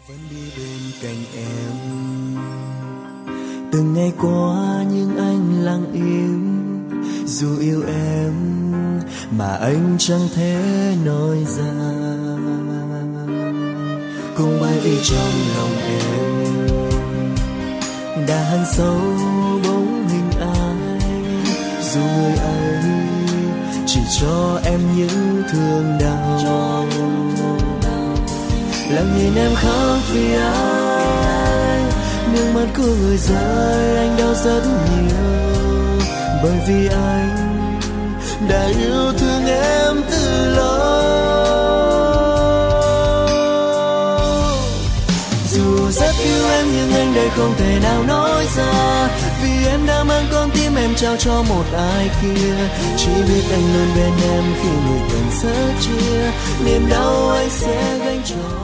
Vẫn đi bên cạnh em, từng ngày qua nhưng anh lặng im. Dù yêu em mà anh chẳng thể nói ra. Cũng bởi vì trong lòng em đã hằn sâu bóng hình ai. Dù người ấy chỉ cho em những thương đau, lặng nhìn em khóc vì ai. Nước mắt của người rơi anh đau rất nhiều, bởi vì anh đã yêu thương em từ lâu. Dù rất yêu em nhưng anh đây không thể nào nói ra, vì em đã mang con tim em trao cho một ai kia. Chỉ biết anh luôn bên em khi người cần sẻ chia, niềm đau anh sẽ gánh cho.